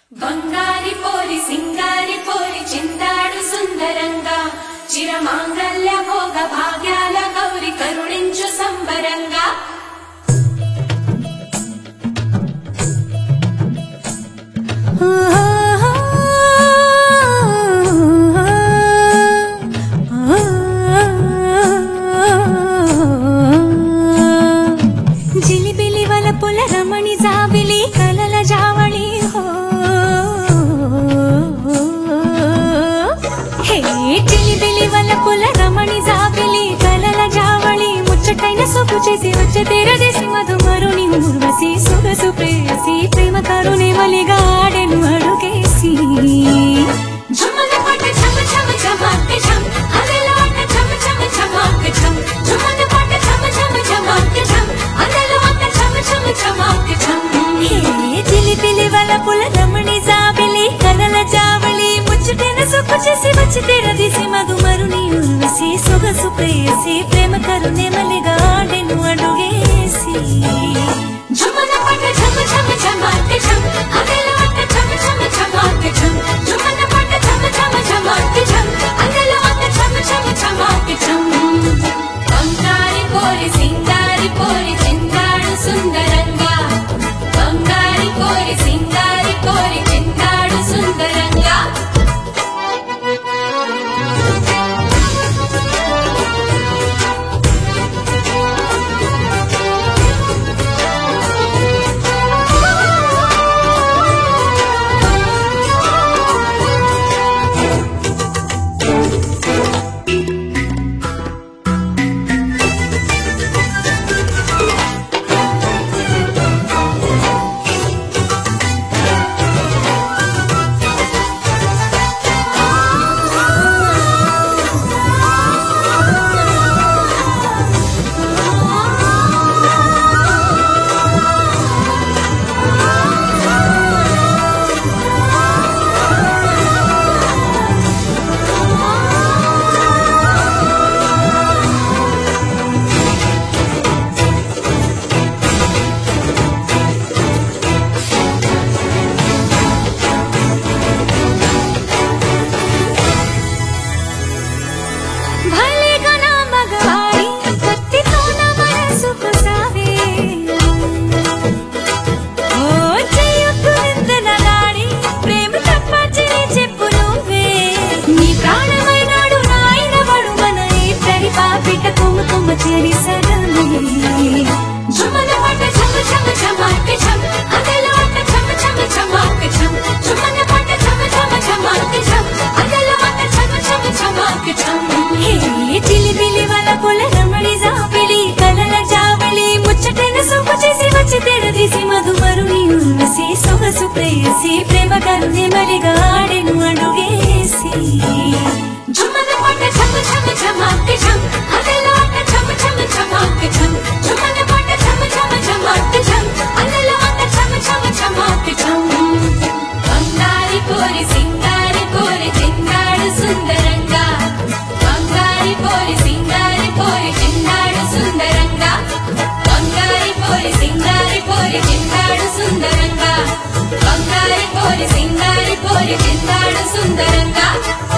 బంగారి పోలి సింగారి పోలి చిందాడు సుందరంగా చిరమాంగల్య భోగ భాగ్యాల గౌరి కరుణించు సంబరంగా జిలిబిలి వల పుల రమణి జాబిలి కలల జావళి జిలిబిలి వల పుల రమణి జాబిలి కలల జావళి ముచ్చటైన సొప్పు చేసి వచ్చే తీరదేసి మధుమరుని ఊర్వశి సొగసు ప్రేయసి ప్రేమ కరుణే మలిగా ఆడెను అడుగేసి జుమల పట చమ చమ చమకే చమ అదల పట చమ చమ చమకే చమ జుమల పట చమ చమ చమకే చమ అదల పట చమ చమ చమకే చమ జిలిబిలి వల పుల రమణి జాబిలి కలల జావళి ముచ్చటైన సొప్పు చేసి వచ్చే తీరదేసి మధుమరుని ఊర్వశి సొగసు ప్రేయసి ప్రేమ కరుణే మలిగా ఆడెను అడుగేసి జుమల పట చమ చమ చమకే చమ అదల పట చమ చమ చమకే చమ జుమల పట చమ చమ చమకే చమ అదల పట చమ చమ చమకే చమ బంగారి పోలి సింగారి పోలి చిందాడు సుందరంగా బంగారి పోలి సింగారి పోలి చిందాడు సుందరంగా జుమల పట చమ చమ చమకే చమ అదల పట చమ చమ చమకే చమ జుమల పట చమ చమ చమకే చమ అదల పట చమ చమ చమకే చమ జిలిబిలి వల పుల రమణి జాబిలి కలల జావళి ముచ్చటైన సొప్పు చేసి వచ్చి తెరదీసి మధుమరుని ఊర్వశి సొగసు ప్రేయసి ప్రేమ కరుణే మలిగా ఆడెను అడుగేసి జుమల పట చమ చమ చమకే చమ అదల పట చమ చమ చమకే చమ జుమల పట చమ చమ చమకే చమ అదల పట చమ చమ చమకే చమ బంగారి పోలి సింగారి పోలి చిందాడు సుందరంగా బంగారి పోలి సింగారి పోలి చిందాడు సుందరంగా బంగారి పోలి సింగారి పోలి చిందాడు సుందరంగా బంగారి పోలి సింగారి పోలి చిందాడు సుందరంగా